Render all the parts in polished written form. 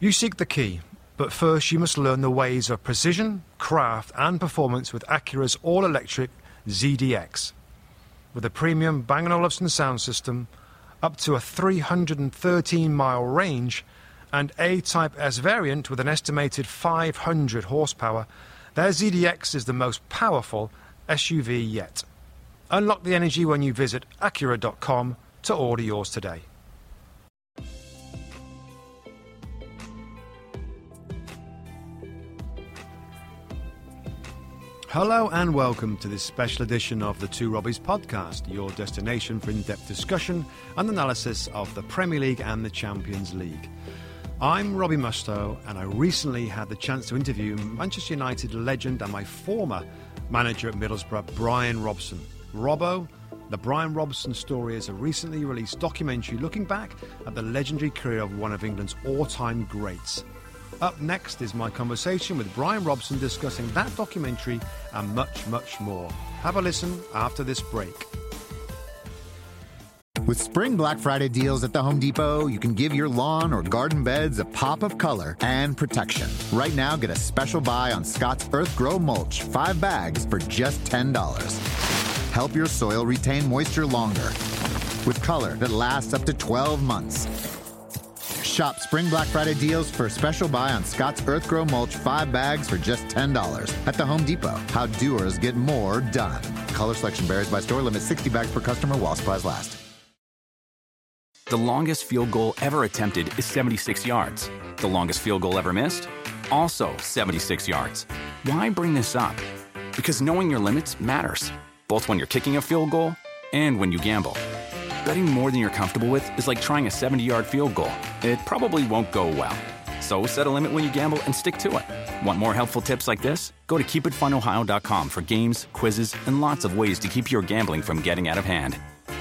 You seek the key, but first you must learn the ways of precision, craft and performance with Acura's all-electric ZDX. With a premium Bang & Olufsen sound system, up to a 313-mile range, and A-Type S variant with an estimated 500 horsepower, their ZDX is the most powerful SUV yet. Unlock the energy when you visit Acura.com to order yours today. Hello and welcome to this special edition of the Two Robbies podcast, your destination for in-depth discussion and analysis of the Premier League and the Champions League. I'm Robbie Mustoe, and I recently had the chance to interview Manchester United legend and my former manager at Middlesbrough, Brian Robson. Robbo, the Brian Robson story is a recently released documentary looking back at the legendary career of one of England's all-time greats. Up next is my conversation with Brian Robson discussing that documentary and much, much more. Have a listen after this break. With Spring Black Friday deals at the Home Depot, you can give your lawn or garden beds a pop of color and protection. Right now, get a special buy on Scott's Earth Grow Mulch, 5 bags for just $10. Help your soil retain moisture longer with color that lasts up to 12 months. Shop Spring Black Friday deals for a special buy on Scott's Earth Grow Mulch 5 bags for just $10 at the Home Depot. How doers get more done. Color selection varies by store. Limit 60 bags per customer while supplies last. The longest field goal ever attempted is 76 yards. The longest field goal ever missed? Also 76 yards. Why bring this up? Because knowing your limits matters, both when you're kicking a field goal and when you gamble. Betting more than you're comfortable with is like trying a 70-yard field goal. It probably won't go well. So set a limit when you gamble and stick to it. Want more helpful tips like this? Go to keepitfunohio.com for games, quizzes, and lots of ways to keep your gambling from getting out of hand.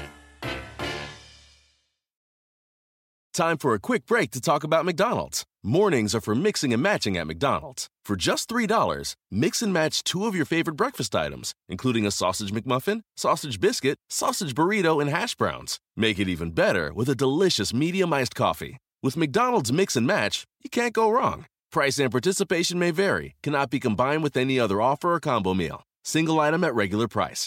Time for a quick break to talk about McDonald's. Mornings are for mixing and matching at McDonald's. For just $3, mix and match 2 of your favorite breakfast items, including a sausage McMuffin, sausage biscuit, sausage burrito, and hash browns. Make it even better with a delicious medium iced coffee. With McDonald's Mix and Match, you can't go wrong. Price and participation may vary. Cannot be combined with any other offer or combo meal. Single item at regular price.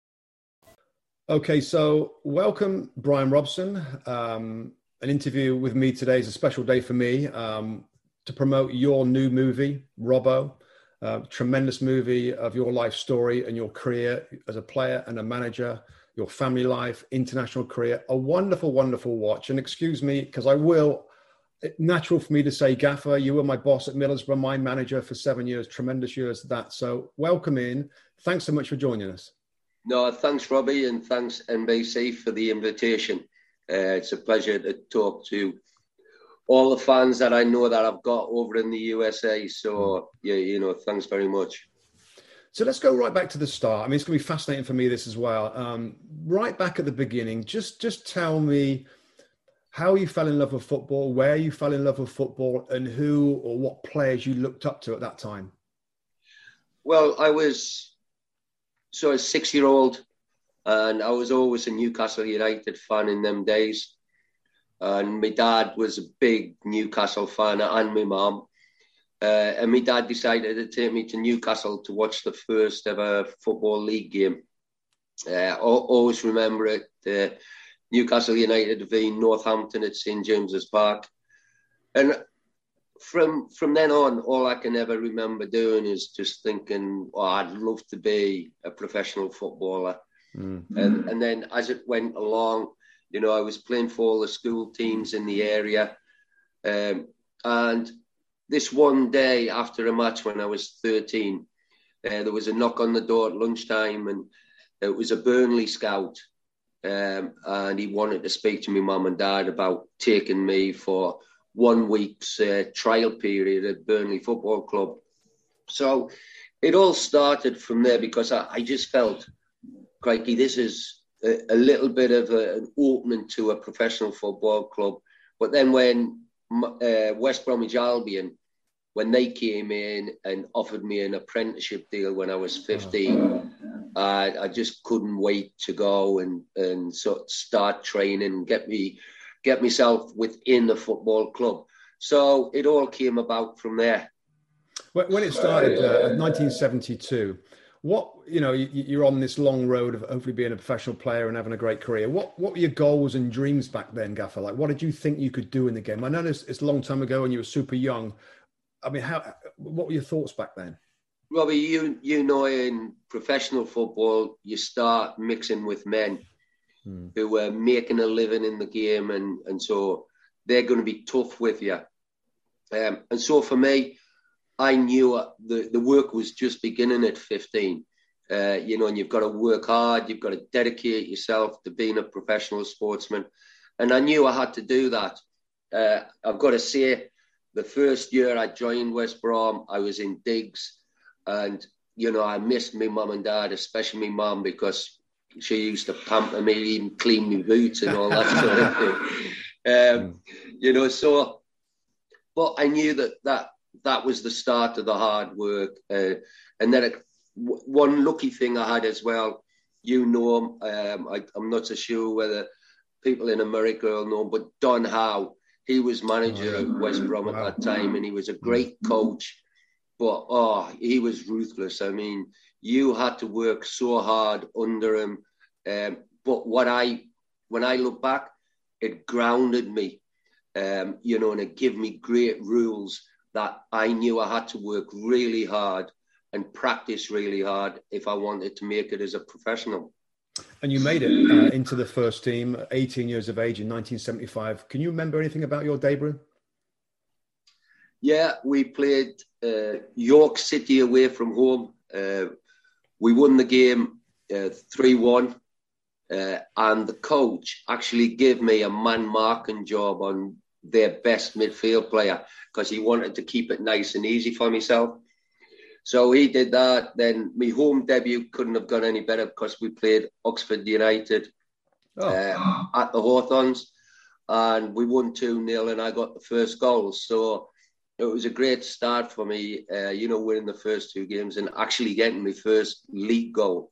Okay, so welcome, Brian Robson. An interview with me today is a special day for me to promote your new movie, Robbo. Tremendous movie of your life story and your career as a player and a manager, your family life, international career. A wonderful, wonderful watch. And excuse me, because it's natural for me to say, Gaffer, you were my boss at Middlesbrough, my manager for 7 years, tremendous years of that. So welcome in. Thanks so much for joining us. No, thanks, Robbie, and thanks, NBC, for the invitation. It's a pleasure to talk to all the fans that I know that I've got over in the USA. So, yeah, thanks very much. So let's go right back to the start. I mean, it's going to be fascinating for me, this as well. Right back at the beginning, just tell me how you fell in love with football, where you fell in love with football, and who or what players you looked up to at that time. Well, I was a 6-year-old. And I was always a Newcastle United fan in them days. And my dad was a big Newcastle fan, and my mum. And my dad decided to take me to Newcastle to watch the first ever Football League game. I always remember it, Newcastle United v Northampton at St James's Park. And from then on, all I can ever remember doing is just thinking, I'd love to be a professional footballer. Mm-hmm. And then as it went along, I was playing for all the school teams in the area. And this one day after a match when I was 13, there was a knock on the door at lunchtime, and it was a Burnley scout. And he wanted to speak to my mum and dad about taking me for 1 week's trial period at Burnley Football Club. So it all started from there, because I just felt, crikey, this is a little bit of an opening to a professional football club. But then when West Bromwich Albion, when they came in and offered me an apprenticeship deal when I was 15, I just couldn't wait to go and sort of start training and get myself within the football club. So it all came about from there. When it started, 1972, you're on this long road of hopefully being a professional player and having a great career. What were your goals and dreams back then, Gaffer? Like, what did you think you could do in the game? I know it's a long time ago and you were super young. I mean, what were your thoughts back then? Robbie, you know, in professional football, you start mixing with men who are making a living in the game, and so they're going to be tough with you. And so for me, I knew the work was just beginning at 15. And you've got to work hard, you've got to dedicate yourself to being a professional sportsman. And I knew I had to do that. I've got to say, the first year I joined West Brom, I was in digs. And, I missed my mum and dad, especially my mum, because she used to pamper me, even clean my boots and all that sort of thing. But I knew that was the start of the hard work. And then one lucky thing I had as well, I'm not so sure whether people in America will know, but Don Howe, he was manager at West Brom at that time, and he was a great coach. But, he was ruthless. I mean, you had to work so hard under him. But when I look back, it grounded me, and it gave me great rules that I knew I had to work really hard and practice really hard if I wanted to make it as a professional. And you made it into the first team, 18 years of age in 1975. Can you remember anything about your debut? Yeah, we played York City away from home. We won the game 3-1. And the coach actually gave me a man marking job on their best midfield player because he wanted to keep it nice and easy for myself. So he did that. Then my home debut couldn't have gone any better because we played Oxford United at the Hawthorns, and we won 2-0 and I got the first goal. So it was a great start for me, winning the first two games and actually getting my first league goal.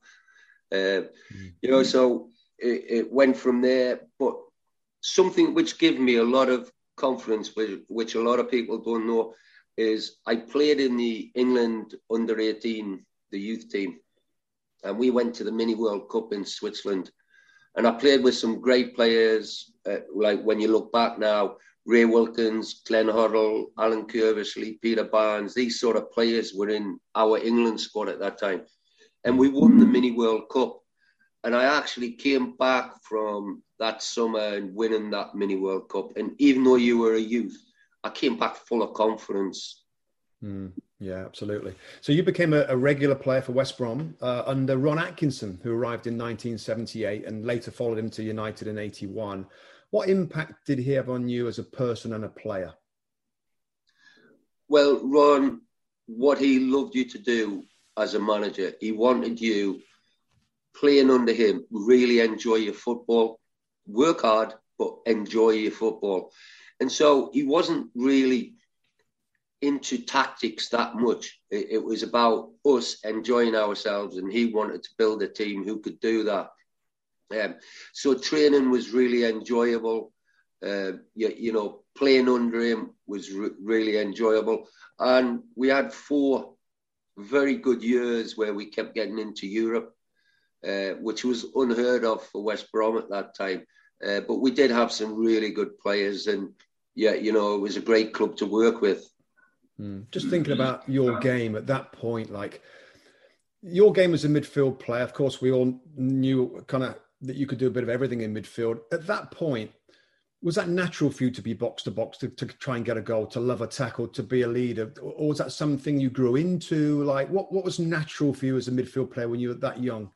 So it went from there. But something which gave me a lot of confidence, which a lot of people don't know, is I played in the England under-18, the youth team, and we went to the Mini World Cup in Switzerland. And I played with some great players, like when you look back now, Ray Wilkins, Glenn Hoddle, Alan Curvisley, Peter Barnes, these sort of players were in our England squad at that time. And we won the Mini World Cup. And I actually came back from that summer and winning that Mini World Cup. And even though you were a youth, I came back full of confidence. Yeah, absolutely. So you became a regular player for West Brom under Ron Atkinson, who arrived in 1978 and later followed him to United in 81. What impact did he have on you as a person and a player? Well, Ron, what he loved you to do as a manager, he wanted you playing under him, really enjoy your football, work hard, but enjoy your football. And so he wasn't really into tactics that much. It was about us enjoying ourselves, and he wanted to build a team who could do that. So training was really enjoyable. Playing under him was really enjoyable. And we had 4 very good years where we kept getting into Europe, which was unheard of for West Brom at that time. But we did have some really good players, and it was a great club to work with. Just thinking about your game at that point, like your game as a midfield player, of course, we all knew kind of that you could do a bit of everything in midfield. At that point, was that natural for you to be box to box, to try and get a goal, to love a tackle, to be a leader? Or was that something you grew into? Like what was natural for you as a midfield player when you were that young?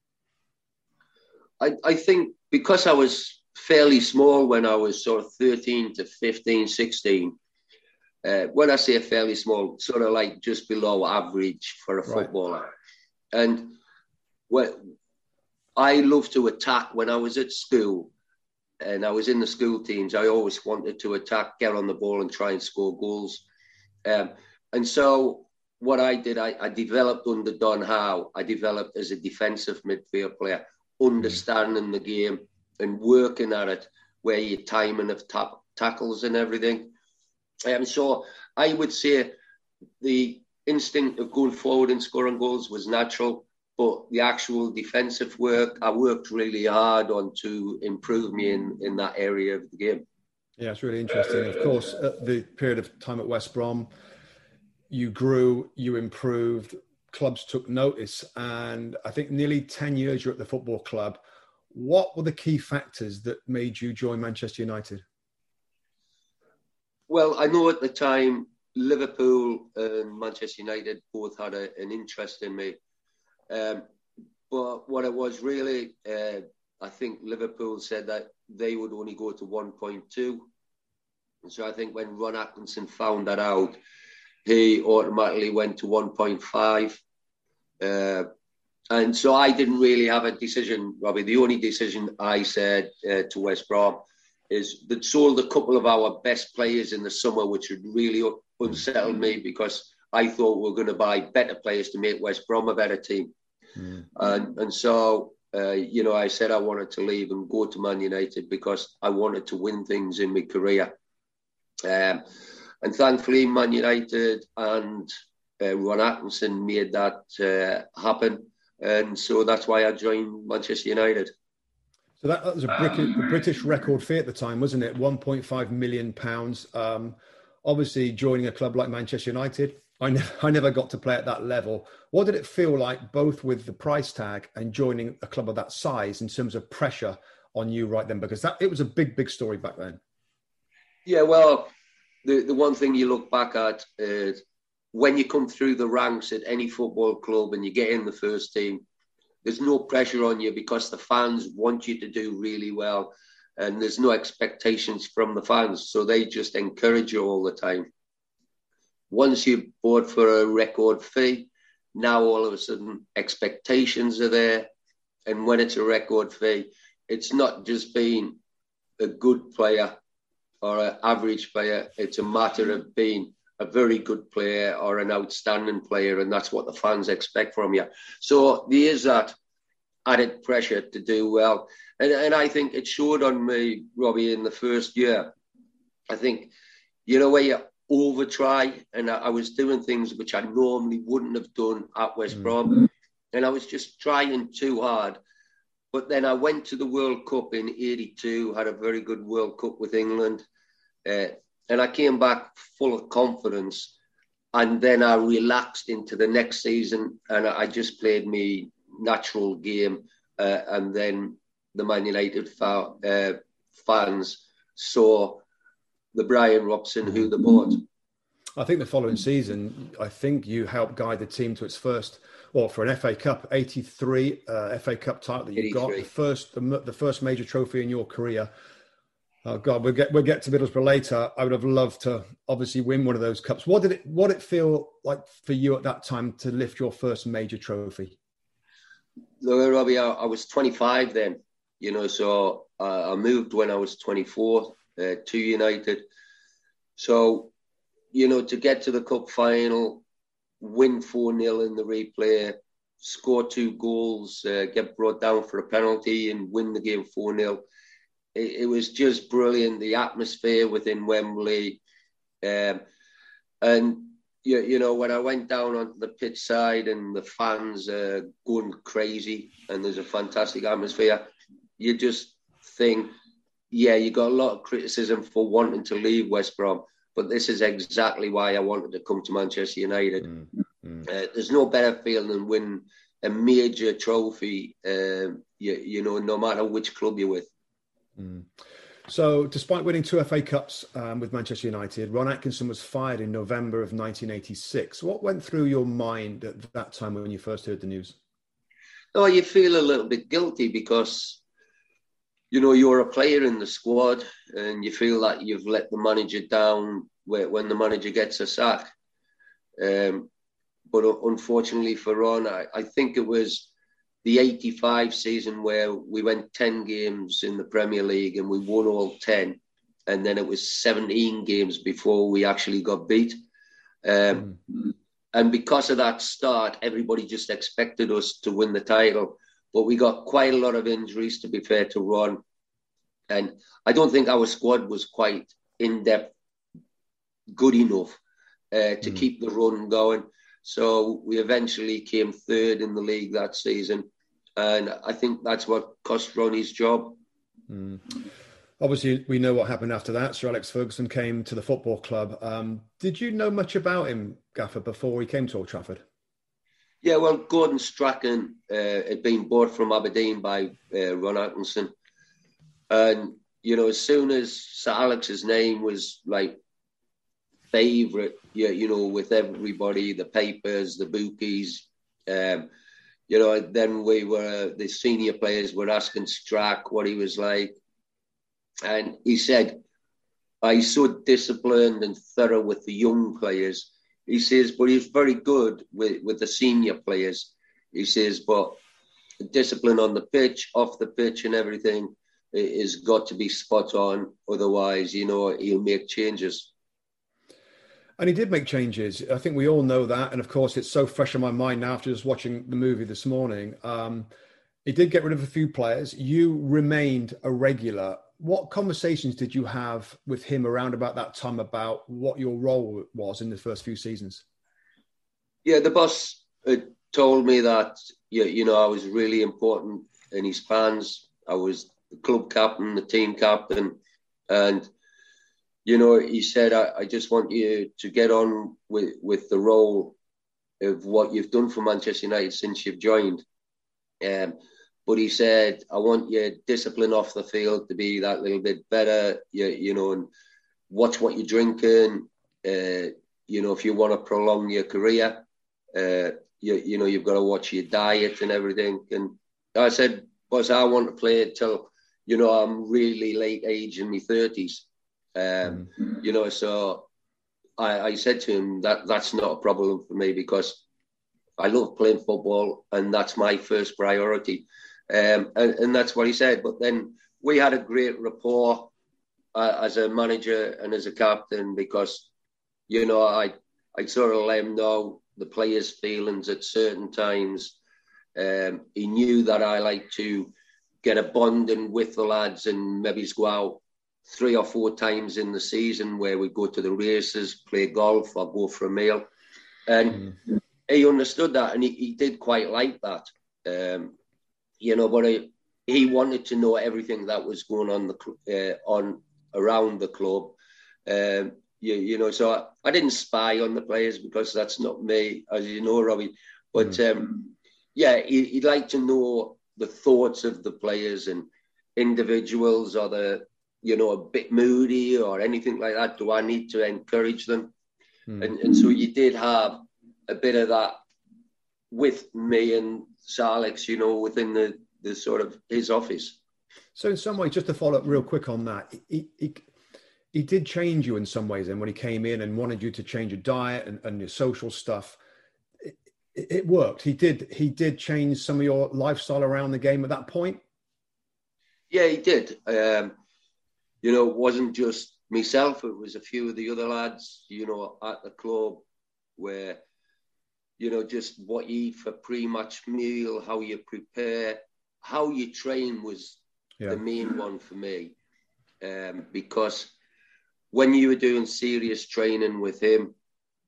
I think because I was fairly small when I was sort of 13 to 15, 16, when I say fairly small, sort of like just below average for a footballer. And I loved to attack. When I was at school and I was in the school teams, I always wanted to attack, get on the ball and try and score goals. And so what I did, I developed under Don Howe. I developed as a defensive midfield player, understanding the game and working at it, where your timing of tackles and everything. So I would say the instinct of going forward and scoring goals was natural, but the actual defensive work, I worked really hard on to improve me in that area of the game. Yeah, it's really interesting. Of course, at the period of time at West Brom, you grew, you improved, clubs took notice, and I think nearly 10 years you're at the football club. What were the key factors that made you join Manchester United? Well, I know at the time, Liverpool and Manchester United both had an interest in me. But what it was really, I think Liverpool said that they would only go to 1.2. And so I think when Ron Atkinson found that out, he automatically went to 1.5. And so I didn't really have a decision, Robbie. The only decision I said to West Brom is they'd sold a couple of our best players in the summer, which had really unsettled me because I thought we were going to buy better players to make West Brom a better team. And so, I said I wanted to leave and go to Man United because I wanted to win things in my career. And thankfully, Man United and Ron Atkinson made that happen. And so that's why I joined Manchester United. So that was a British record fee at the time, wasn't it? £1.5 million. Obviously, joining a club like Manchester United, I never got to play at that level. What did it feel like, both with the price tag and joining a club of that size, in terms of pressure on you right then? Because it was a big story back then. Yeah, well, the one thing you look back at is when you come through the ranks at any football club and you get in the first team, there's no pressure on you because the fans want you to do really well and there's no expectations from the fans. So they just encourage you all the time. Once you're bought for a record fee, now all of a sudden expectations are there. And when it's a record fee, it's not just being a good player or an average player. It's a matter of being a very good player or an outstanding player, and that's what the fans expect from you. So there is that added pressure to do well. And I think it showed on me, Robbie, in the first year. I think, where you over-try, and I was doing things which I normally wouldn't have done at West Brom, and I was just trying too hard. But then I went to the World Cup in '82, had a very good World Cup with England, and I came back full of confidence. And then I relaxed into the next season and I just played my natural game. And then the Man United fans saw the Brian Robson who they bought. I think the following season, you helped guide the team to its first, for an FA Cup, 83 FA Cup title that you got, the first major trophy in your career. Oh God, we'll get to Middlesbrough later. I would have loved to obviously win one of those cups. What did it feel like for you at that time to lift your first major trophy? Look, Robbie, I was 25 then, so I moved when I was 24 to United. So, to get to the cup final, win 4-0 in the replay, score 2 goals, get brought down for a penalty and win the game 4-0. It was just brilliant, the atmosphere within Wembley. And, when I went down onto the pitch side and the fans are going crazy and there's a fantastic atmosphere, you just think, you got a lot of criticism for wanting to leave West Brom, but this is exactly why I wanted to come to Manchester United. There's no better feeling than winning a major trophy, no matter which club you're with. So despite winning 2 FA Cups with Manchester United, Ron Atkinson was fired in November of 1986. What went through your mind at that time when you first heard the news? Oh, you feel a little bit guilty because, you're a player in the squad and you feel that you've let the manager down when the manager gets a sack. But unfortunately for Ron, I think it was the 85 season where we went 10 games in the Premier League and we won all 10. And then it was 17 games before we actually got beat. And because of that start, everybody just expected us to win the title. But we got quite a lot of injuries, to be fair to Ron. And I don't think our squad was quite in depth good enough to keep the run going. So we eventually came third in the league that season. And I think that's what cost Ronnie's job. Obviously, we know what happened after that. Sir Alex Ferguson came to the football club. Did you know much about him, Gaffer, before he came to Old Trafford? Yeah, well, Gordon Strachan had been bought from Aberdeen by Ron Atkinson. And, you know, as soon as Sir Alex's name was like favourite, you know, with everybody, the papers, the bookies, you know, then the senior players were asking Strack what he was like. And he said, he's so disciplined and thorough with the young players. He says, but he's very good with the senior players. He says, but discipline on the pitch, off the pitch and everything is got to be spot on. Otherwise, you know, he'll make changes. And he did make changes. I think we all know that. And of course, it's so fresh in my mind now after just watching the movie this morning. He did get rid of a few players. You remained a regular. What conversations did you have with him around about that time about what your role was in the first few seasons? Yeah, the boss told me that, you know, I was really important in his plans. I was the club captain, the team captain. And, you know, he said, I just want you to get on with the role of what you've done for Manchester United since you've joined. But he said, I want your discipline off the field to be that little bit better, you know, and watch what you're drinking. You know, if you want to prolong your career, you know, you've got to watch your diet and everything. And I said, boss, I want to play until, you know, I'm really late age in my 30s. You know, so I said to him that's not a problem for me because I love playing football and that's my first priority. And that's what he said. But then we had a great rapport as a manager and as a captain because, you know, I sort of let him know the players' feelings at certain times. He knew that I like to get a bonding with the lads and maybe go out 3 or 4 times in the season where we go to the races, play golf or go for a meal. And he understood that and he did quite like that. You know, but he wanted to know everything that was going on around the club. You know, so I didn't spy on the players because that's not me, as you know, Robbie. But yeah, he'd like to know the thoughts of the players and individuals. Are they, you know, a bit moody or anything like that? Do I need to encourage them? And so you did have a bit of that with me and Sir Alex, you know, within the sort of his office. So in some ways, just to follow up real quick on that, he did change you in some ways. And when he came in and wanted you to change your diet and your social stuff, it worked. He did change some of your lifestyle around the game at that point. Yeah, he did. You know, it wasn't just myself. It was a few of the other lads, you know, at the club where, you know, just what you eat for pre-match meal, how you prepare, how you train was the main one for me. Because when you were doing serious training with him,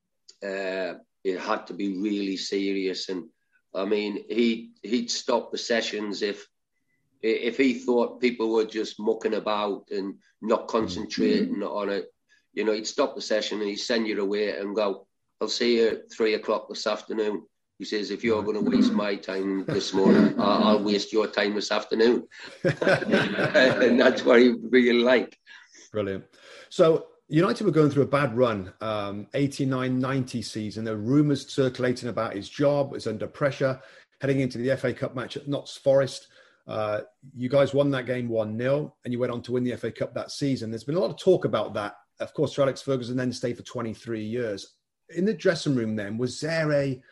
it had to be really serious. And I mean, he'd stop the sessions if he thought people were just mucking about and not concentrating on it. You know, he'd stop the session and he'd send you away and go, I'll see you at 3:00 this afternoon. He says, if you're going to waste my time this morning, I'll waste your time this afternoon. And that's what he really liked. Brilliant. So United were going through a bad run, 89-90 season. There were rumours circulating about his job. It's under pressure. Heading into the FA Cup match at Notts Forest. You guys won that game 1-0 and you went on to win the FA Cup that season. There's been a lot of talk about that. Of course, Sir Alex Ferguson then stayed for 23 years. In the dressing room then, was there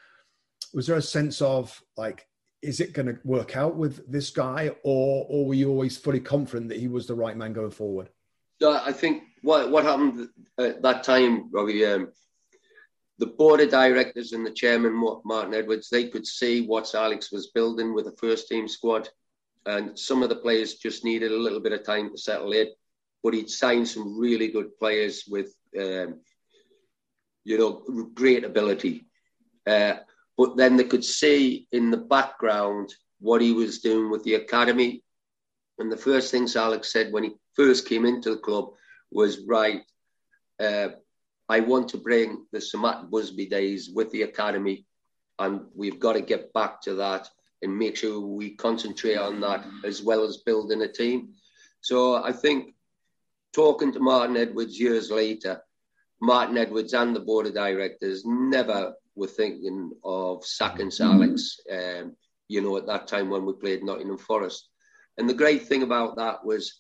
a sense of like, is it going to work out with this guy or were you always fully confident that he was the right man going forward? So I think what happened at that time, Robbie, the board of directors and the chairman, Martin Edwards, they could see what Alex was building with the first team squad. And some of the players just needed a little bit of time to settle in. But he'd signed some really good players with great ability. But then they could see in the background what he was doing with the academy. And the first things Alex said when he first came into the club was, right, I want to bring the Sir Matt Busby days with the academy, and we've got to get back to that and make sure we concentrate on that as well as building a team. So I think talking to Martin Edwards years later, Martin Edwards and the board of directors never were thinking of sacking Alex, at that time when we played Nottingham Forest. And the great thing about that was,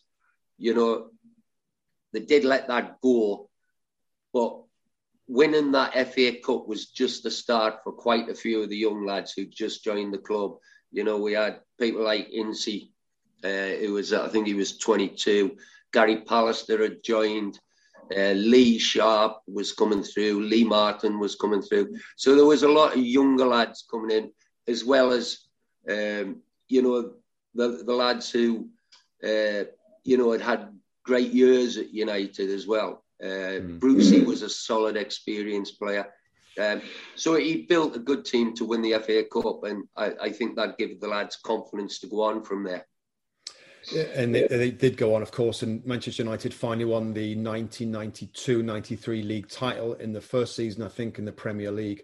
they did let that go, but winning that FA Cup was just the start for quite a few of the young lads who just joined the club. We had people like Incy, I think he was 22. Gary Pallister had joined. Lee Sharp was coming through. Lee Martin was coming through. So there was a lot of younger lads coming in, as well as, the lads who, had great years at United as well. Brucey was a solid, experienced player. So he built a good team to win the FA Cup, and I think that gave the lads confidence to go on from there. Yeah, and they did go on, of course, and Manchester United finally won the 1992-93 league title in the first season, I think, in the Premier League.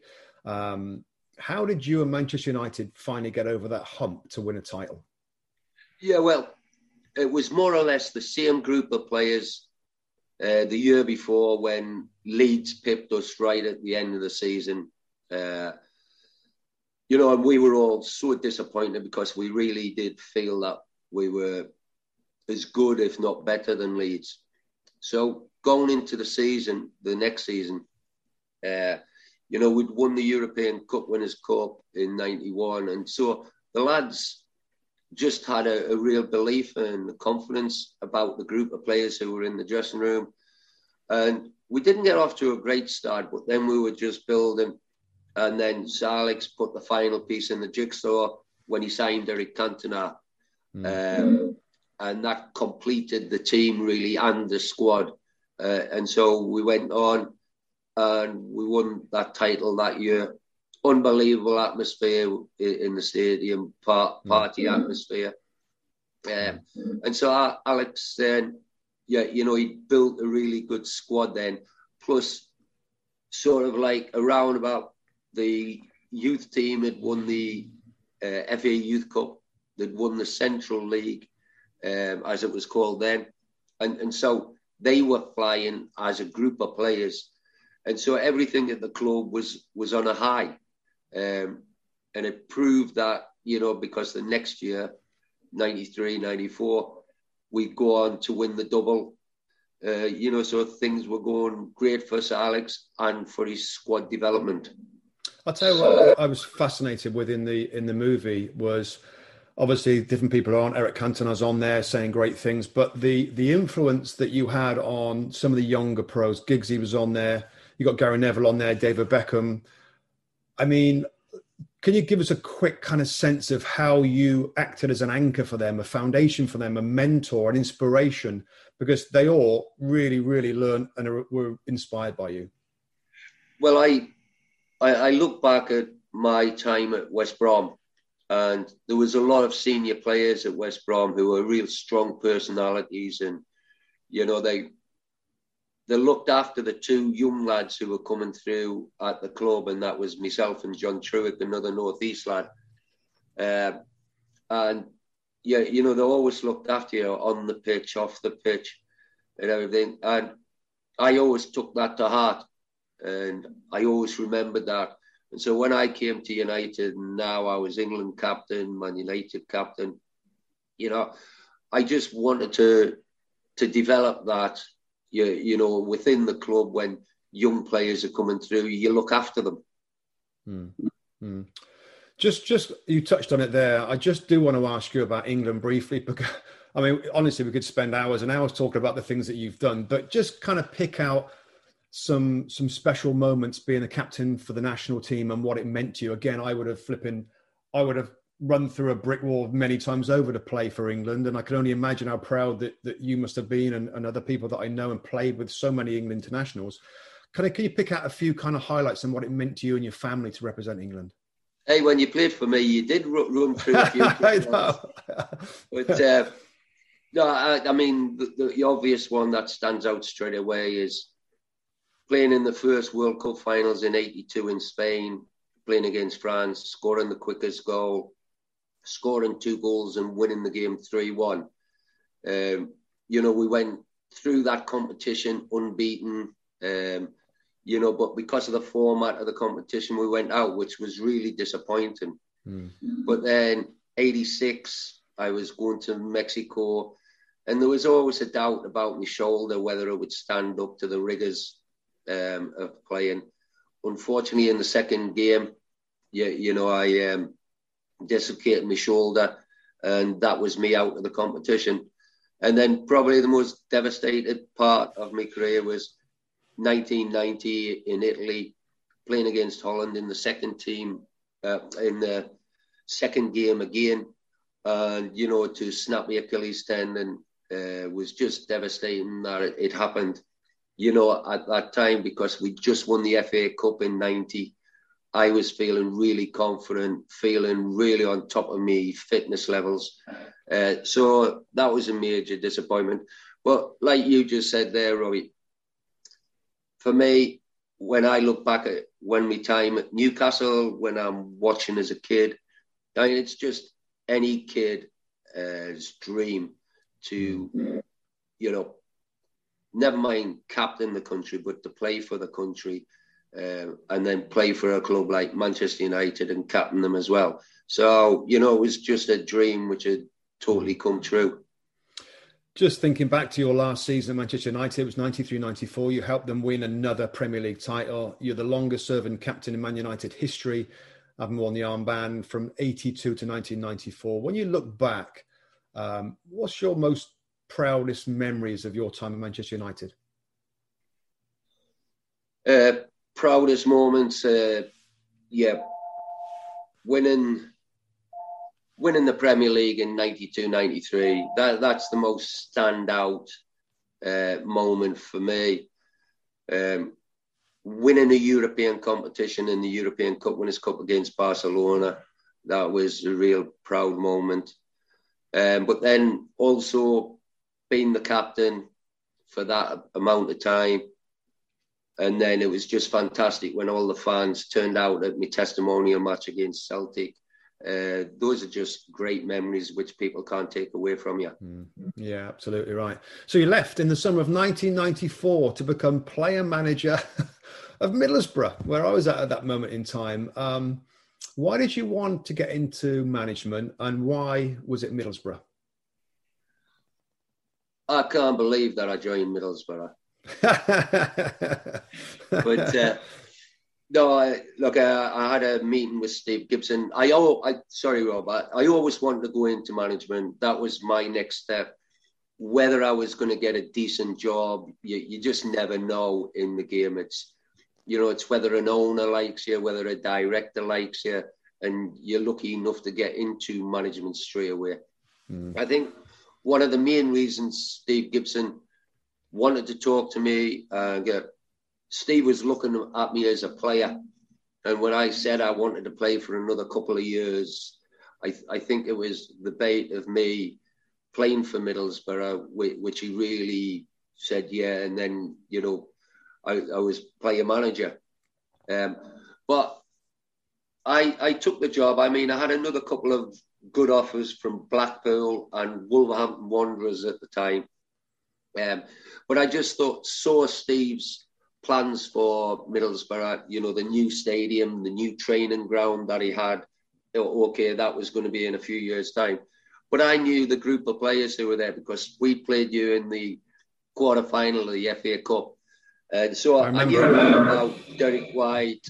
How did you and Manchester United finally get over that hump to win a title? Yeah, well, it was more or less the same group of players the year before when Leeds pipped us right at the end of the season. And we were all so disappointed because we really did feel that we were as good, if not better, than Leeds. So going into the next season, we'd won the European Cup Winners' Cup in 91. And so the lads just had a real belief and confidence about the group of players who were in the dressing room. And we didn't get off to a great start, but then we were just building. And then Sir Alex put the final piece in the jigsaw when he signed Eric Cantona. And that completed the team, really, and the squad. And so we went on and we won that title that year. Unbelievable atmosphere in the stadium, party atmosphere. And so Alex then, he built a really good squad then. Plus, sort of like around about the youth team had won the FA Youth Cup. They'd won the Central League, as it was called then. And so they were flying as a group of players. And so everything at the club was on a high. And it proved that, because the next year, 93, 94, we'd go on to win the double. So things were going great for Sir Alex and for his squad development. I'll tell you what I was fascinated with in the movie was, obviously different people are on. Eric Cantona's on there saying great things, but the influence that you had on some of the younger pros, Giggsy was on there. You got Gary Neville on there, David Beckham. I mean, can you give us a quick kind of sense of how you acted as an anchor for them, a foundation for them, a mentor, an inspiration? Because they all really, really learned and were inspired by you. Well, I look back at my time at West Brom, and there was a lot of senior players at West Brom who were real strong personalities, and they looked after the two young lads who were coming through at the club, and that was myself and John Truick, another North East lad. They always looked after you on the pitch, off the pitch, and everything. And I always took that to heart, and I always remembered that. And so when I came to United, and now I was England captain, Man United captain, I just wanted to develop that. Within the club, when young players are coming through, you look after them. Just you touched on it there. I just do want to ask you about England briefly, because I mean, honestly, we could spend hours and hours talking about the things that you've done, but just kind of pick out some special moments being the captain for the national team and what it meant to you. Again, I would have run through a brick wall many times over to play for England. And I can only imagine how proud that you must have been, and other people that I know and played with so many England internationals. Can you pick out a few kind of highlights and what it meant to you and your family to represent England? Hey, when you played for me, you did run through a few. I know. But no, I mean, the obvious one that stands out straight away is playing in the first World Cup finals in '82 in Spain, playing against France, scoring the quickest goal, scoring 2 goals and winning the game 3-1. We went through that competition unbeaten, but because of the format of the competition, we went out, which was really disappointing. But then '86, I was going to Mexico, and there was always a doubt about my shoulder, whether it would stand up to the rigours of playing. Unfortunately, in the second game, I dislocated my shoulder, and that was me out of the competition. And then probably the most devastated part of my career was 1990 in Italy, playing against Holland in the second team, in the second game again. And, to snap my Achilles tendon was just devastating that it happened, at that time, because we just won the FA Cup in '90. I was feeling really confident, feeling really on top of me fitness levels. So that was a major disappointment. But like you just said there, Robbie, for me, when I look back at my time at Newcastle, when I'm watching as a kid, it's just any kid's dream to, never mind captain the country, but to play for the country, and then play for a club like Manchester United and captain them as well. So, it was just a dream which had totally come true. Just thinking back to your last season at Manchester United, it was 93-94. You helped them win another Premier League title. You're the longest serving captain in Man United history, having worn the armband from 82 to 1994. When you look back, what's your most proudest memories of your time at Manchester United? Proudest moments, winning the Premier League in 92-93. That's the most standout moment for me. Winning a European competition in the European Cup Winners' Cup against Barcelona, that was a real proud moment. But then also being the captain for that amount of time. And then it was just fantastic when all the fans turned out at my testimonial match against Celtic. Those are just great memories which people can't take away from you. Yeah, absolutely right. So you left in the summer of 1994 to become player manager of Middlesbrough, where I was at that moment in time. Why did you want to get into management, and why was it Middlesbrough? I can't believe that I joined Middlesbrough. But no, I had a meeting with Steve Gibson. Sorry, Rob, I always wanted to go into management. That was my next step. Whether I was going to get a decent job, you just never know in the game. It's whether an owner likes you, whether a director likes you, and you're lucky enough to get into management straight away. I think one of the main reasons Steve Gibson wanted to talk to me, Steve was looking at me as a player. And when I said I wanted to play for another couple of years, I think it was the bait of me playing for Middlesbrough, which he really said, yeah. And then, I was player manager. But I took the job. I mean, I had another couple of good offers from Blackpool and Wolverhampton Wanderers at the time. But I just saw Steve's plans for Middlesbrough, the new stadium, the new training ground that he had. Okay, that was going to be in a few years' time. But I knew the group of players who were there because we played you in the quarter-final of the FA Cup. And so I knew about Derek White,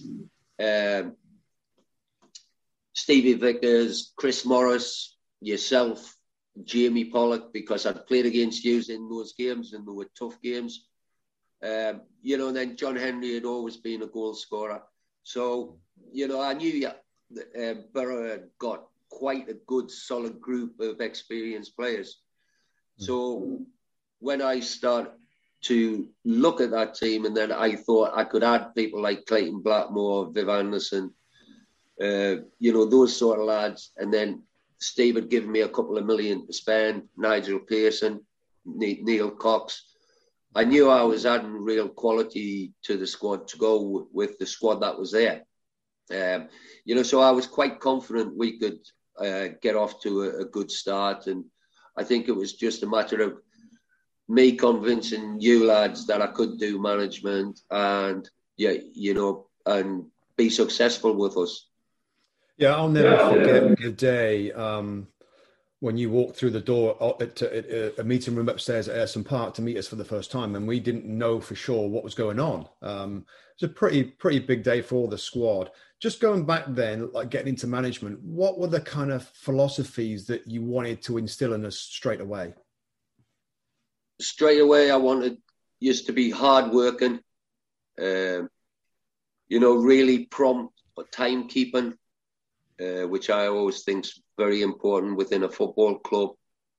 Stevie Vickers, Chris Morris, yourself, Jamie Pollock, because I'd played against you in those games and they were tough games. And then John Henry had always been a goal scorer. So, I knew Borough had got quite a good, solid group of experienced players. So when I started to look at that team, and then I thought I could add people like Clayton Blackmore, Viv Anderson, those sort of lads. And then Steve had given me a couple of million to spend, Nigel Pearson, Neil Cox. I knew I was adding real quality to the squad to go with the squad that was there. So I was quite confident we could get off to a good start. And I think it was just a matter of me convincing you lads that I could do management and, and be successful with us. Yeah, I'll never forget the day when you walked through the door at a meeting room upstairs at Ayresome Park to meet us for the first time, and we didn't know for sure what was going on. It's a pretty big day for all the squad. Just going back then, like getting into management, what were the kind of philosophies that you wanted to instill in us straight away? Straight away, I wanted us to be hardworking, really prompt for timekeeping, which I always think is very important within a football club.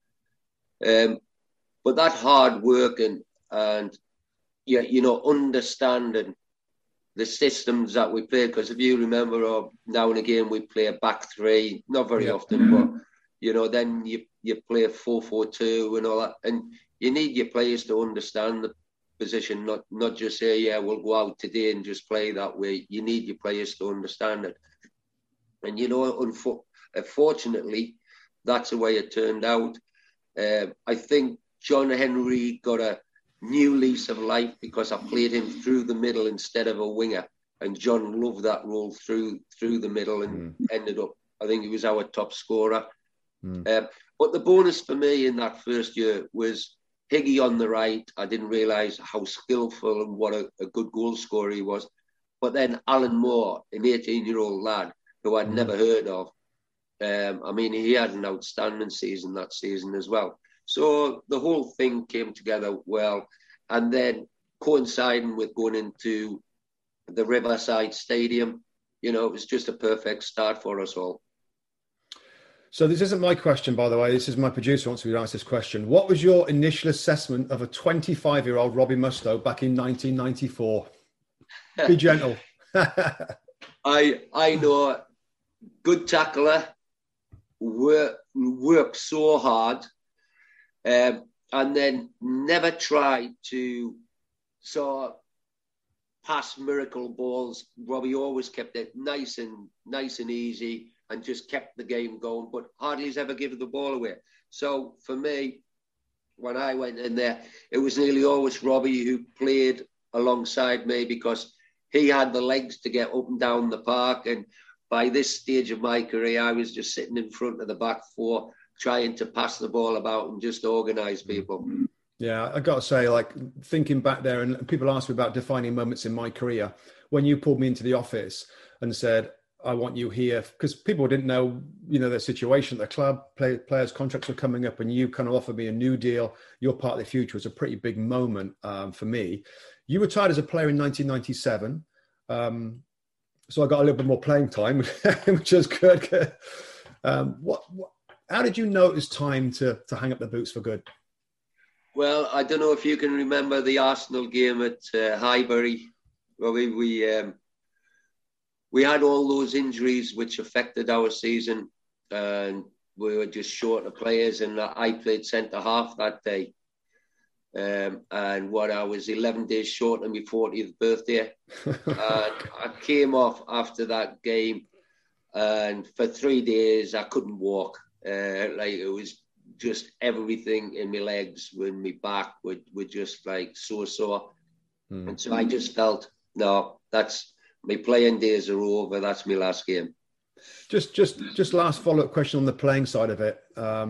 But that hard working and, understanding the systems that we play, because if you remember, now and again we play a back three, not very often, but, then you play a 4-4-2 and all that. And you need your players to understand the position, not just say, we'll go out today and just play that way. You need your players to understand it. And, unfortunately, that's the way it turned out. I think John Henry got a new lease of life because I played him through the middle instead of a winger. And John loved that role through the middle and ended up, I think he was our top scorer. But the bonus for me in that first year was Higgy on the right. I didn't realise how skillful and what a good goal scorer he was. But then Alan Moore, an 18-year-old lad who I'd never heard of. He had an outstanding season that season as well. So the whole thing came together well. And then coinciding with going into the Riverside Stadium, it was just a perfect start for us all. So this isn't my question, by the way. This is my producer wants me to ask this question. What was your initial assessment of a 25-year-old Robbie Mustoe back in 1994? Be gentle. I know, good tackler, worked so hard, and then never tried to pass miracle balls. Robbie always kept it nice and easy and just kept the game going, but hardly has ever given the ball away. So for me, when I went in there, it was nearly always Robbie who played alongside me because he had the legs to get up and down the park. And by this stage of my career, I was just sitting in front of the back four, trying to pass the ball about and just organise people. Yeah, I got to say, like thinking back there, and people ask me about defining moments in my career, when you pulled me into the office and said, I want you here, because people didn't know, their situation at the club, players' contracts were coming up, and you kind of offered me a new deal. You're part of the future. It was a pretty big moment for me. You retired as a player in 1997. So I got a little bit more playing time, which is good. How did you know it was time to hang up the boots for good? Well, I don't know if you can remember the Arsenal game at Highbury, where we had all those injuries which affected our season, and we were just short of players, and I played centre-half that day. And I was 11 days short of my 40th birthday. And I came off after that game, and for 3 days I couldn't walk. It was just everything in my legs, with my back were just like so sore. And so I just felt, no, that's my playing days are over. That's my last game. Just last follow-up question on the playing side of it.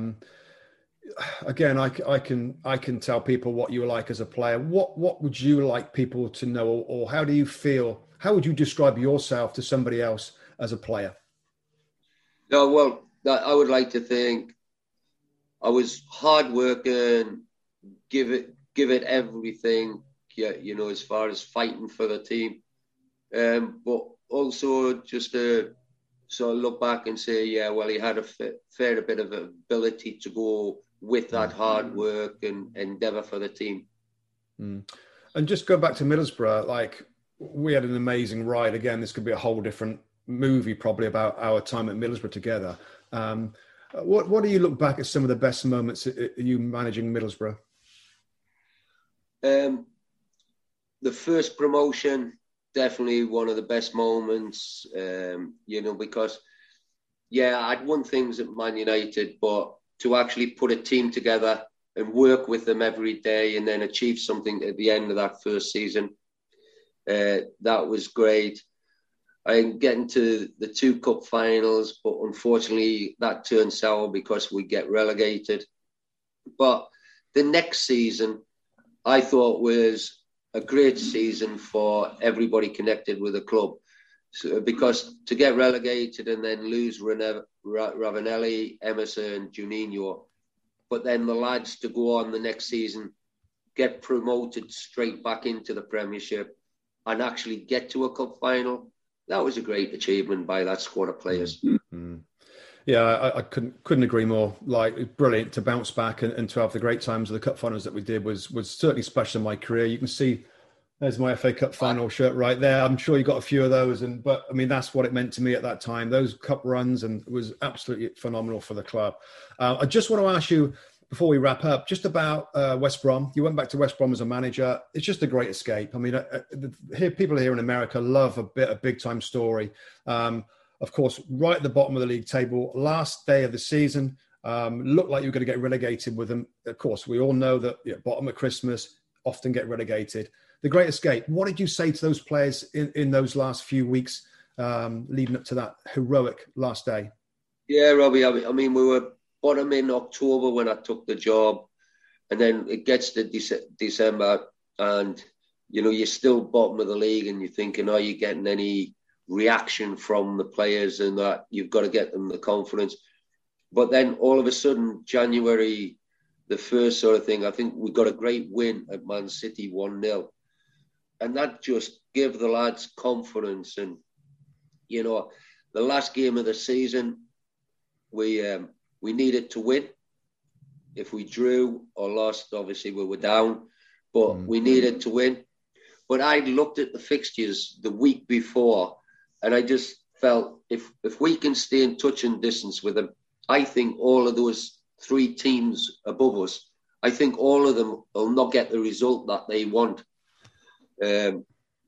Again, I can tell people what you were like as a player. What would you like people to know, or how do you feel? How would you describe yourself to somebody else as a player? No, well, I would like to think I was hardworking, give it everything. Yeah, as far as fighting for the team, but also just to sort of look back and say, yeah, well, he had a fair bit of ability to go with that hard work and endeavour for the team. Mm. And just go back to Middlesbrough, like we had an amazing ride. Again, this could be a whole different movie probably about our time at Middlesbrough together. What do you look back at some of the best moments you managing Middlesbrough? The first promotion, definitely one of the best moments, because, I'd won things at Man United, but to actually put a team together and work with them every day and then achieve something at the end of that first season, that was great. I'm getting to the 2 cup finals, but unfortunately that turned sour because we get relegated. But the next season, I thought was a great season for everybody connected with the club. So, because to get relegated and then lose Ravanelli, Emerson, Juninho, but then the lads to go on the next season, get promoted straight back into the Premiership and actually get to a cup final, that was a great achievement by that squad of players. Mm-hmm. Yeah, I couldn't agree more. Like, brilliant to bounce back and to have the great times of the cup finals that we did was certainly special in my career. You can see there's my FA Cup final shirt right there. I'm sure you got a few of those, but I mean that's what it meant to me at that time. Those cup runs and it was absolutely phenomenal for the club. I just want to ask you before we wrap up, just about West Brom. You went back to West Brom as a manager. It's just a great escape. I mean, people here in America love a big time story. Of course, right at the bottom of the league table, last day of the season, looked like you were going to get relegated with them. Of course, we all know that bottom of Christmas often get relegated. The great escape. What did you say to those players in those last few weeks leading up to that heroic last day? Yeah, Robbie, I mean, we were bottom in October when I took the job, and then it gets to December and, you're still bottom of the league and you're thinking, are you getting any reaction from the players and that you've got to get them the confidence. But then all of a sudden, January, the first sort of thing, I think we got a great win at Man City 1-0. And that just gave the lads confidence. And, the last game of the season, we needed to win. If we drew or lost, obviously we were down, but we needed to win. But I'd looked at the fixtures the week before, and I just felt if we can stay in touch and distance with them, I think all of those 3 teams above us, I think all of them will not get the result that they want. And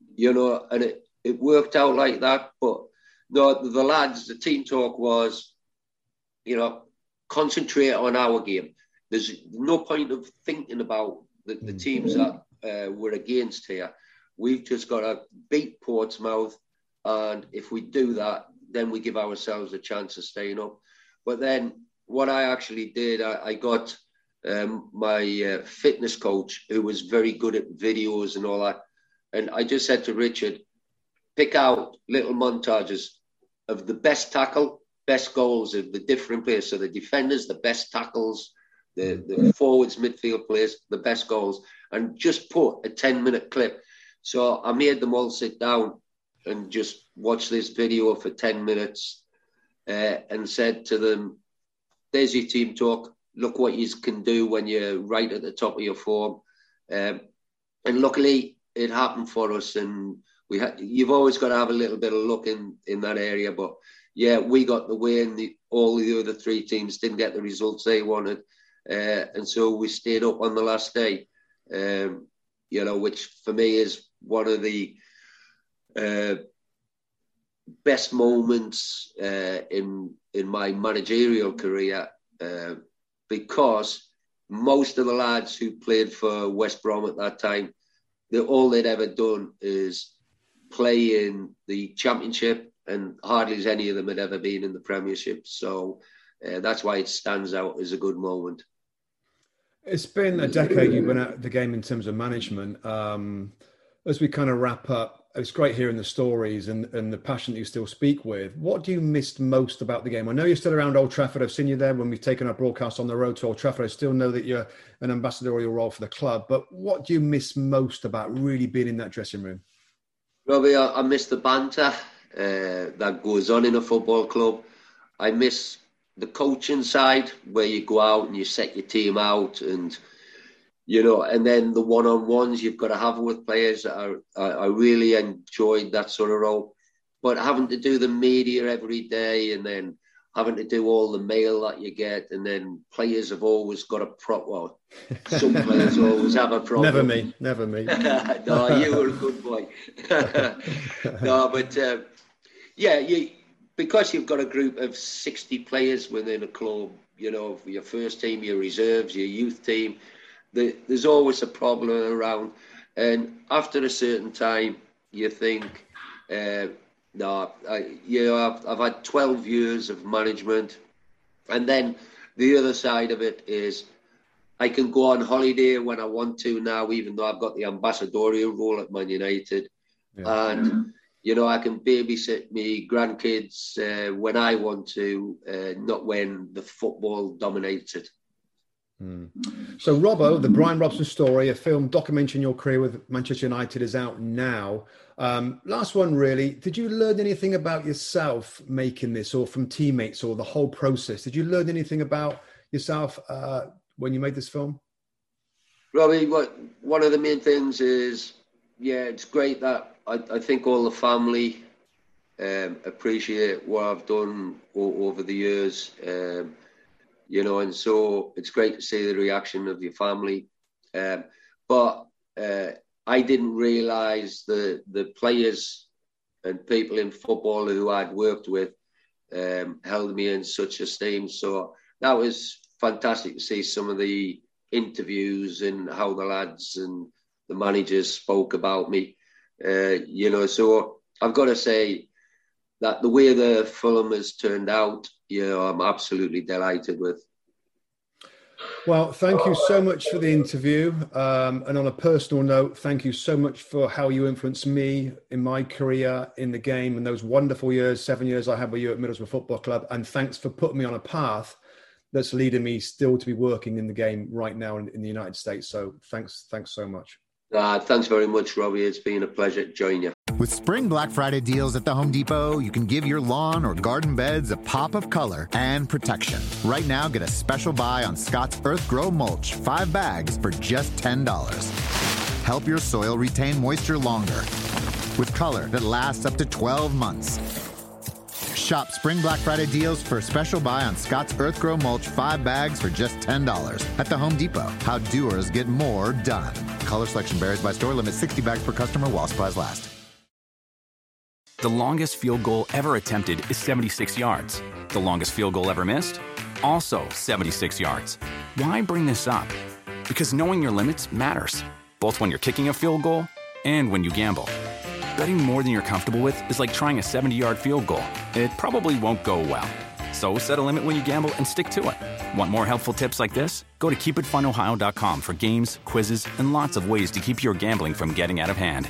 it worked out like that. But no, the lads, the team talk was, concentrate on our game. There's no point of thinking about the teams that we're against here. We've just got to beat Portsmouth. And if we do that, then we give ourselves a chance of staying up. But then what I actually did, I got my fitness coach, who was very good at videos and all that. And I just said to Richard, pick out little montages of the best tackle, best goals of the different players. So the defenders, the best tackles, the forwards, midfield players, the best goals, and just put a 10-minute clip. So I made them all sit down and just watch this video for 10 minutes and said to them, there's your team talk. Look what you can do when you're right at the top of your form. And luckily, it happened for us. And you've always got to have a little bit of luck in that area. But, yeah, we got the win. All the other 3 teams didn't get the results they wanted. And so we stayed up on the last day, which for me is one of the best moments in my managerial career, because most of the lads who played for West Brom at that time, all they'd ever done is play in the Championship, and hardly as any of them had ever been in the Premiership. So that's why it stands out as a good moment. It's been a decade you've been at the game in terms of management. As we kind of wrap up, it's great hearing the stories and the passion that you still speak with. What do you miss most about the game? I know you're still around Old Trafford. I've seen you there when we've taken our broadcast on the road to Old Trafford. I still know that you're an ambassadorial role for the club. But what do you miss most about really being in that dressing room? Robbie, I miss the banter that goes on in a football club. I miss the coaching side, where you go out and you set your team out and and then the one-on-ones you've got to have with players. I really enjoyed that sort of role. But having to do the media every day and then having to do all the mail that you get, and then players have always got a problem. Well, some players always have a problem. Never me. No, you were a good boy. No, but because you've got a group of 60 players within a club, your first team, your reserves, your youth team, there's always a problem around. And after a certain time, you think, I've had 12 years of management. And then the other side of it is I can go on holiday when I want to now, even though I've got the ambassadorial role at Man United. Yeah. And, I can babysit me grandkids when I want to, not when the football dominates it. So, Robbo, the Brian Robson story, a film documenting your career with Manchester United, is out now. Last one, really. Did you learn anything about yourself making this, or from teammates, or the whole process? Did you learn anything about yourself when you made this film? Robbie, one of the main things is, it's great that I think all the family appreciate what I've done over the years. And so it's great to see the reaction of your family. But I didn't realise the players and people in football who I'd worked with held me in such esteem. So that was fantastic to see some of the interviews and how the lads and the managers spoke about me. So I've got to say that the way the film has turned out, I'm absolutely delighted with. Well, thank you so much for the interview. And on a personal note, thank you so much for how you influenced me in my career in the game and those wonderful 7 years I had with you at Middlesbrough Football Club. And thanks for putting me on a path that's leading me still to be working in the game right now in the United States. So thanks so much. Thanks very much, Robbie. It's been a pleasure to join you. With Spring Black Friday deals at the Home Depot, you can give your lawn or garden beds a pop of color and protection. Right now, get a special buy on Scott's Earth Grow Mulch, 5 bags for just $10. Help your soil retain moisture longer with color that lasts up to 12 months. Shop Spring Black Friday deals for a special buy on Scott's Earth Grow Mulch, 5 bags for just $10 at the Home Depot. How doers get more done. Color selection varies by store. Limit 60 bags per customer while supplies last. The longest field goal ever attempted is 76 yards. The longest field goal ever missed? Also 76 yards. Why bring this up? Because knowing your limits matters, both when you're kicking a field goal and when you gamble. Betting more than you're comfortable with is like trying a 70-yard field goal. It probably won't go well. So set a limit when you gamble and stick to it. Want more helpful tips like this? Go to keepitfunohio.com for games, quizzes, and lots of ways to keep your gambling from getting out of hand.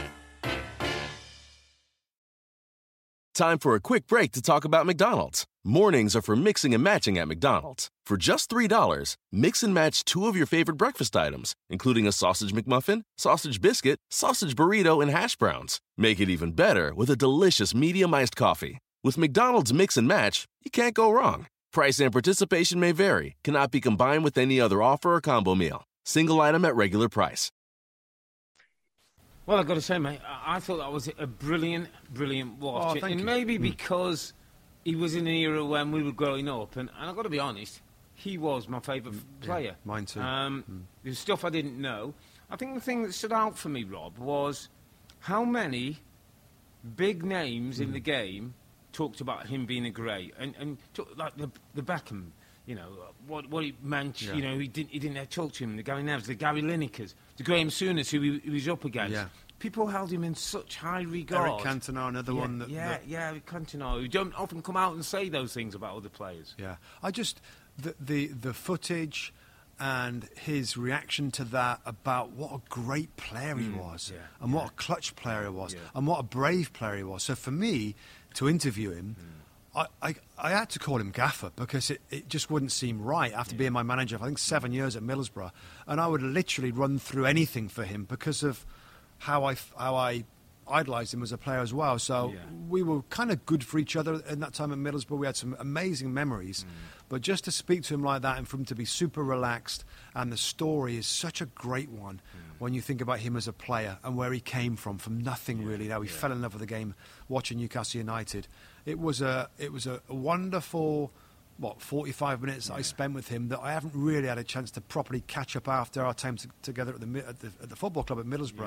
Time for a quick break to talk about McDonald's. Mornings are for mixing and matching at McDonald's. For just $3, mix and match 2 of your favorite breakfast items, including a sausage McMuffin, sausage biscuit, sausage burrito, and hash browns. Make it even better with a delicious medium iced coffee. With McDonald's Mix and Match, you can't go wrong. Price and participation may vary. Cannot be combined with any other offer or combo meal. Single item at regular price. Well, I've got to say, mate, I thought that was a brilliant watch. Oh, and maybe because he was in an era when we were growing up, and I've got to be honest, he was my favourite player. Yeah, mine too. There's stuff I didn't know. I think the thing that stood out for me, Rob, was how many big names in the game talked about him being a great, and like the Beckham, what he meant. Yeah. He didn't talk to him. The Gary Neville's, the Gary Linekers, the Graham Souness, who he was up against. Yeah. People held him in such high regard. Eric Cantona, another one. Eric Cantona, who don't often come out and say those things about other players. Yeah, the footage and his reaction to that about what a great player he was, and what a clutch player he was, and what a brave player he was. So for me to interview him, I had to call him Gaffer, because it just wouldn't seem right after being my manager for, I think, 7 years at Middlesbrough, and I would literally run through anything for him because of how I idolised him as a player as well. So we were kind of good for each other in that time at Middlesbrough. We had some amazing memories. But just to speak to him like that and for him to be super relaxed, and the story is such a great one when you think about him as a player and where he came from nothing really. How he fell in love with the game watching Newcastle United. It was a wonderful 45 minutes I spent with him that I haven't really had a chance to properly catch up after our time together at the football club at Middlesbrough.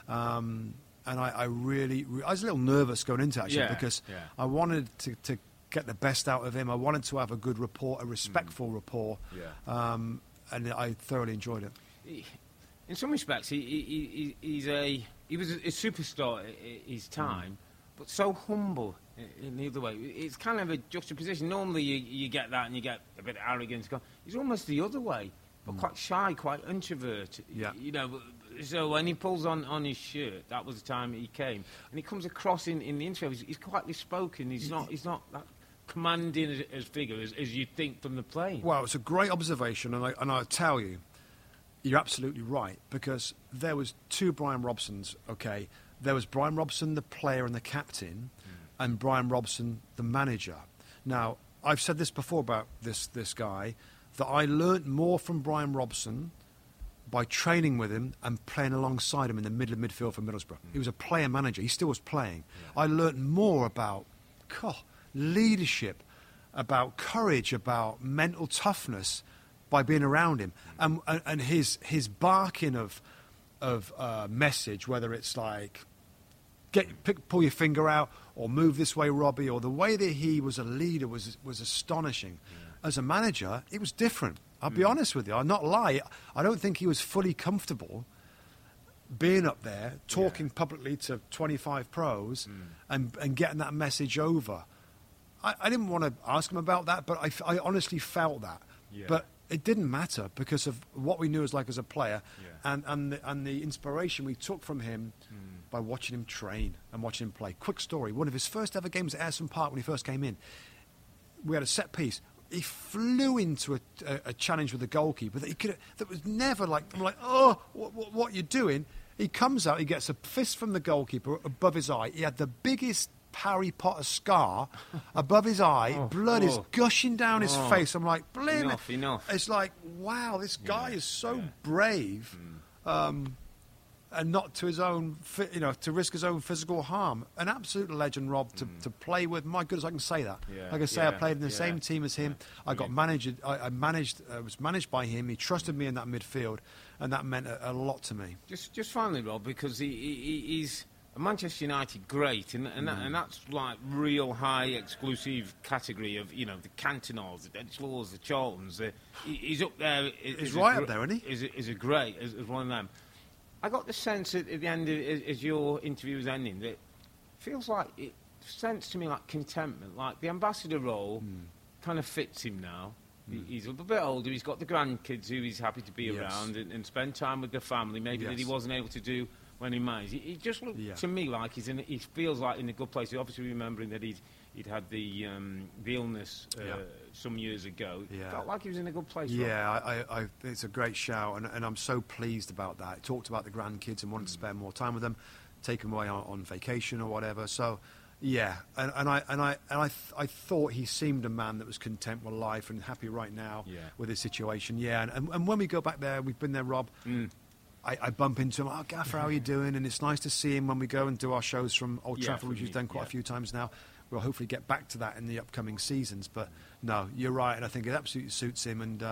And I was a little nervous going into it, actually, because I wanted to get the best out of him. I wanted to have a good rapport, a respectful rapport, and I thoroughly enjoyed it. In some respects, he was a superstar at his time, but so humble in the other way. It's kind of a juxtaposition. Normally you get that and you get a bit of arrogance. He's almost the other way, but quite shy, quite introverted. You know, so when he pulls on his shirt, that was the time he came. And he comes across in the intro, he's quietly spoken. He's not that commanding as figure as you think from the plane. Well, it's a great observation, and I tell you, you're absolutely right, because there was two Brian Robsons, okay? There was Brian Robson, the player and the captain, and Brian Robson, the manager. Now, I've said this before about this guy, that I learnt more from Brian Robson by training with him and playing alongside him in the middle of midfield for Middlesbrough. He was a player-manager. He still was playing. I learnt more about leadership, about courage, about mental toughness by being around him. And his barking of message, whether it's like, pull your finger out, or move this way, Robbie, or the way that he was a leader was astonishing. As a manager, it was different. I'll be honest with you. I'll not lie. I don't think he was fully comfortable being up there, talking publicly to 25 pros and getting that message over. I didn't want to ask him about that, but I honestly felt that. But it didn't matter because of what we knew as a player and the inspiration we took from him by watching him train and watching him play. Quick story, one of his first ever games at Ayresome Park when he first came in, we had a set piece. He flew into a challenge with the goalkeeper that was never like, I'm like, oh, what you doing? He comes out, he gets a fist from the goalkeeper above his eye. He had the biggest Harry Potter scar above his eye. Blood is gushing down his face. I'm like, blimey. Enough. It's like, wow, this guy is so brave. And not to his own, to risk his own physical harm. An absolute legend, Rob, to play with. My goodness, I can say that. Like I say, I played in the same team as him. I got managed. I was managed by him. He trusted me in that midfield, and that meant a lot to me. Just finally, Rob, because he's a Manchester United great, and that's like real high exclusive category of the Cantonals, the Denslaws, the Charltons. He's up there. He's right up there, isn't he? Is a great as one of them. I got the sense at the end, as your interview was ending, that it feels like it sensed to me like contentment, like the ambassador role kind of fits him now. He's a little bit older, he's got the grandkids who he's happy to be around and spend time with the family, maybe that he wasn't able to do when he managed. He just looked to me like he feels like in a good place. Obviously remembering that he'd had the illness some years ago. Felt like he was in a good place. Yeah, it's a great shout, and I'm so pleased about that. He talked about the grandkids and wanted to spend more time with them, take them away on vacation or whatever. So, yeah, and I thought he seemed a man that was content with life and happy right now with his situation. Yeah, and when we go back there, we've been there, Rob. I bump into him. Oh, Gaffer, how are you doing? And it's nice to see him when we go and do our shows from Old Trafford, which we've done quite a few times now. We'll hopefully get back to that in the upcoming seasons. But no, you're right, and I think it absolutely suits him. And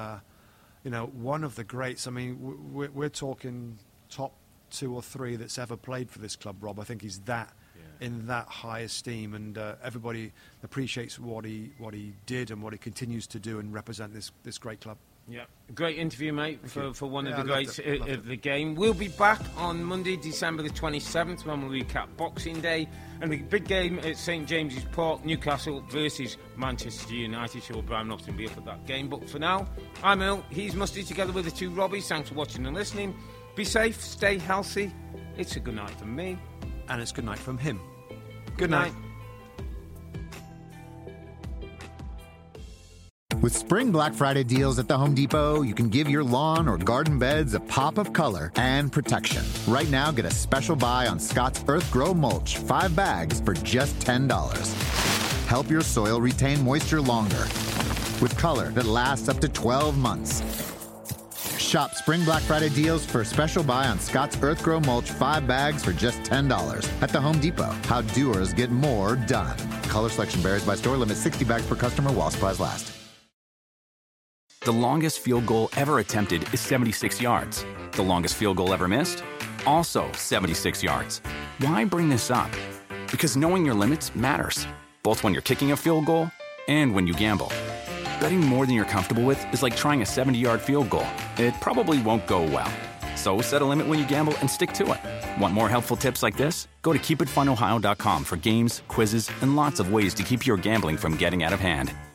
one of the greats. I mean, we're talking top 2 or 3 that's ever played for this club, Rob. I think he's in that high esteem, and everybody appreciates what he did and what he continues to do and represent this great club. Yeah, great interview, mate, for one of the greats of the game. We'll be back on Monday, December the 27th, when we'll recap Boxing Day and the big game at St James's Park, Newcastle versus Manchester United. Sure, Brian Robson will be up at that game. But for now, I'm Earl, he's Musty, together with the 2 Robbies. Thanks for watching and listening. Be safe, stay healthy. It's a good night from me. And it's good night from him. Good night. With Spring Black Friday deals at the Home Depot, you can give your lawn or garden beds a pop of color and protection. Right now, get a special buy on Scott's Earth Grow Mulch, 5 bags for just $10. Help your soil retain moisture longer with color that lasts up to 12 months. Shop Spring Black Friday deals for a special buy on Scott's Earth Grow Mulch, 5 bags for just $10 at the Home Depot. How doers get more done. Color selection varies by store. Limit 60 bags per customer while supplies last. The longest field goal ever attempted is 76 yards. The longest field goal ever missed? Also 76 yards. Why bring this up? Because knowing your limits matters, both when you're kicking a field goal and when you gamble. Betting more than you're comfortable with is like trying a 70-yard field goal. It probably won't go well. So set a limit when you gamble and stick to it. Want more helpful tips like this? Go to keepitfunohio.com for games, quizzes, and lots of ways to keep your gambling from getting out of hand.